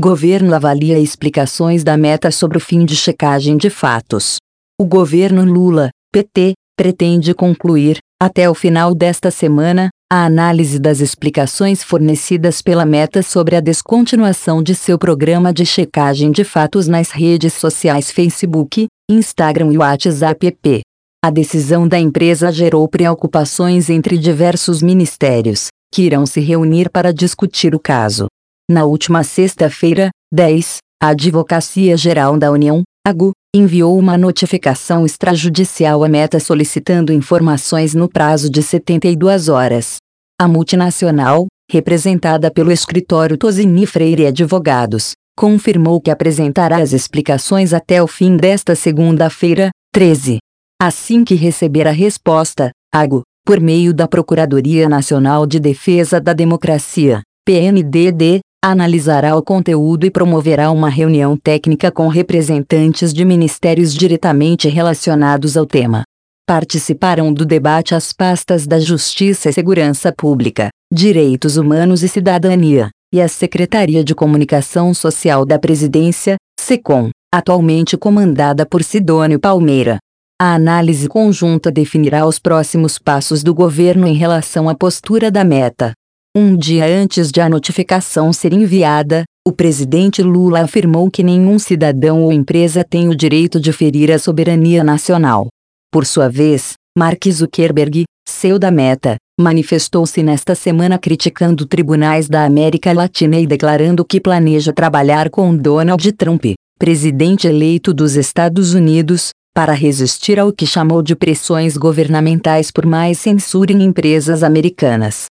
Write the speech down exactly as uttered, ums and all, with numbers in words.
Governo avalia explicações da Meta sobre o fim de checagem de fatos. O governo Lula, P T, pretende concluir, até o final desta semana, a análise das explicações fornecidas pela Meta sobre a descontinuação de seu programa de checagem de fatos nas redes sociais Facebook, Instagram e WhatsApp. A decisão da empresa gerou preocupações entre diversos ministérios, que irão se reunir para discutir o caso. Na última sexta-feira, dez, a Advocacia Geral da União, A G U, enviou uma notificação extrajudicial à Meta solicitando informações no prazo de setenta e duas horas. A multinacional, representada pelo escritório Tosini Freire Advogados, confirmou que apresentará as explicações até o fim desta segunda-feira, treze. Assim que receber a resposta, a G U, por meio da Procuradoria Nacional de Defesa da Democracia, P N D D, analisará o conteúdo e promoverá uma reunião técnica com representantes de ministérios diretamente relacionados ao tema. Participarão do debate as pastas da Justiça e Segurança Pública, Direitos Humanos e Cidadania, e a Secretaria de Comunicação Social da Presidência, SECOM, atualmente comandada por Sidônio Palmeira. A análise conjunta definirá os próximos passos do governo em relação à postura da Meta. Um dia antes de a notificação ser enviada, o presidente Lula afirmou que nenhum cidadão ou empresa tem o direito de ferir a soberania nacional. Por sua vez, Mark Zuckerberg, C E O da Meta, manifestou-se nesta semana criticando tribunais da América Latina e declarando que planeja trabalhar com Donald Trump, presidente eleito dos Estados Unidos, para resistir ao que chamou de pressões governamentais por mais censura em empresas americanas.